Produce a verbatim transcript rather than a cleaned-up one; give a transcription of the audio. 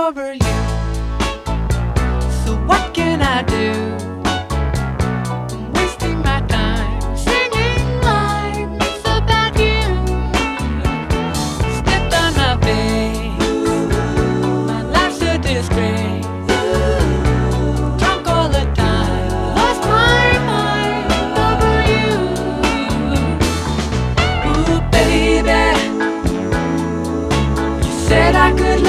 over you. So what can I do? I'm wasting my time singing lines about you. Stepped on my face, my life's a disgrace. Drunk all the time, lost my mind over you. Ooh, baby, you said I could